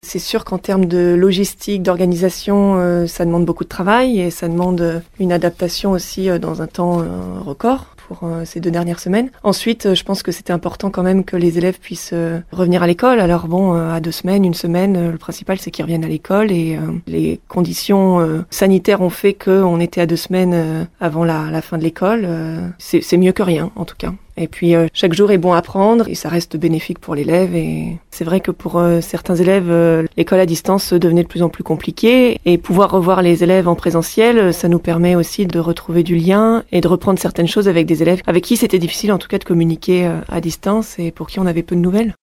C'est sûr qu'en termes de logistique, d'organisation, ça demande beaucoup de travail et ça demande une adaptation aussi dans un temps record pour ces 2 dernières semaines. Ensuite, je pense que c'était important quand même que les élèves puissent revenir à l'école. Alors bon, à 2 semaines, 1 semaine, le principal c'est qu'ils reviennent à l'école et les conditions sanitaires ont fait qu'on était à 2 semaines avant la fin de l'école. C'est mieux que rien en tout cas. Et puis chaque jour est bon à prendre et ça reste bénéfique pour l'élève. Et c'est vrai que pour certains élèves, l'école à distance devenait de plus en plus compliquée. Et pouvoir revoir les élèves en présentiel, ça nous permet aussi de retrouver du lien et de reprendre certaines choses avec des élèves avec qui c'était difficile en tout cas de communiquer à distance et pour qui on avait peu de nouvelles.